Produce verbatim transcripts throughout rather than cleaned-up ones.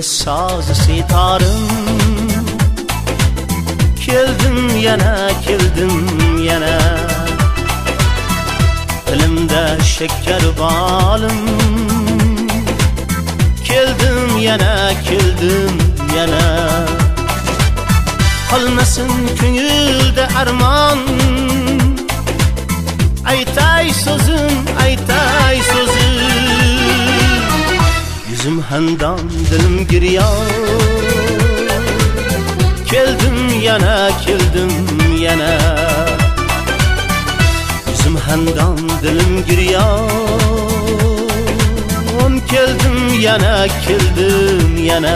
saz sitarım. Keldim yana, keldim yana, dilimde şeker balım. Keldim yana, keldim yana, kalmasın köngülde arman. Aytay sözüm, aytay sözüm, yüzüm handan, dilim giryan. Keldim yana, keldim yana, yüzüm handan, dilim giryan. Keldim yana, keldim yana.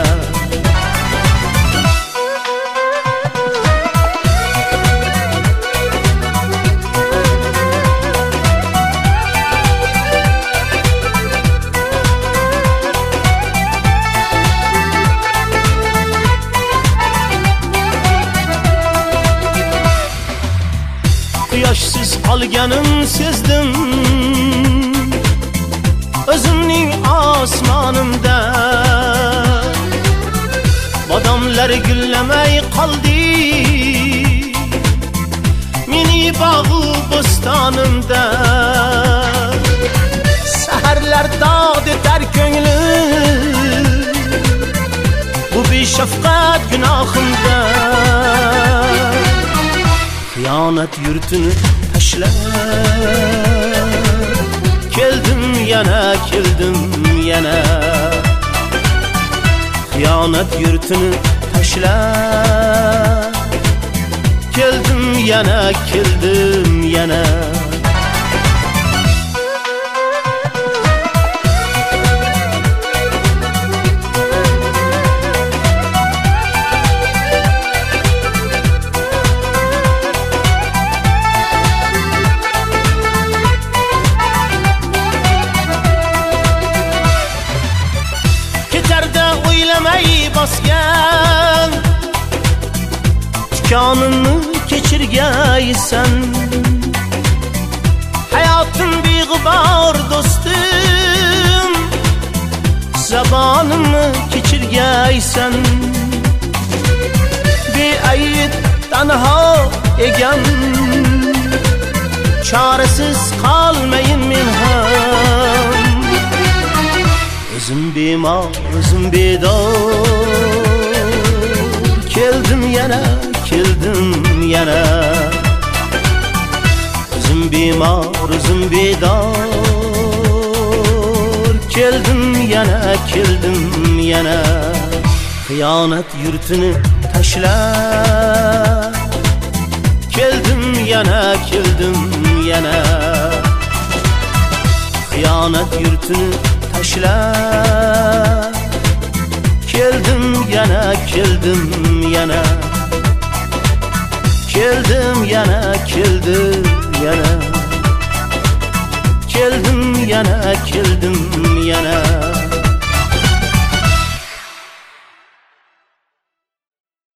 Quyoshsiz qolganim sezdim, o'zimning osmonimda. Bodomlar gullamay qoldi, meni bog'u bo'stonimda. Saharlar dog'd etar ko'nglim, bu beshafqat gunohimda. Xiyonet yurtini tashlab, keldim yana, keldim yana. Xiyonet yurtini tashlab, keldim yana, keldim yana. Bosgan tikonimni kechirgaysan, hayotim beg'ubor do'stim, zabonimni kechirgaysan. Beayb tanho egam, chorasiz qolmayin men ham. O'zim bemor, o'zim bedor, keldim yana, keldim yana. O'zim bemor, o'zim bedor, keldim yana, keldim yana. Xiyonet yurtini tashlab, keldim yana, keldim yana. Xiyonet yurtini tashlab, keldim yana, keldim yana. Keldim yana, keldim yana. Keldim yana, keldim yana.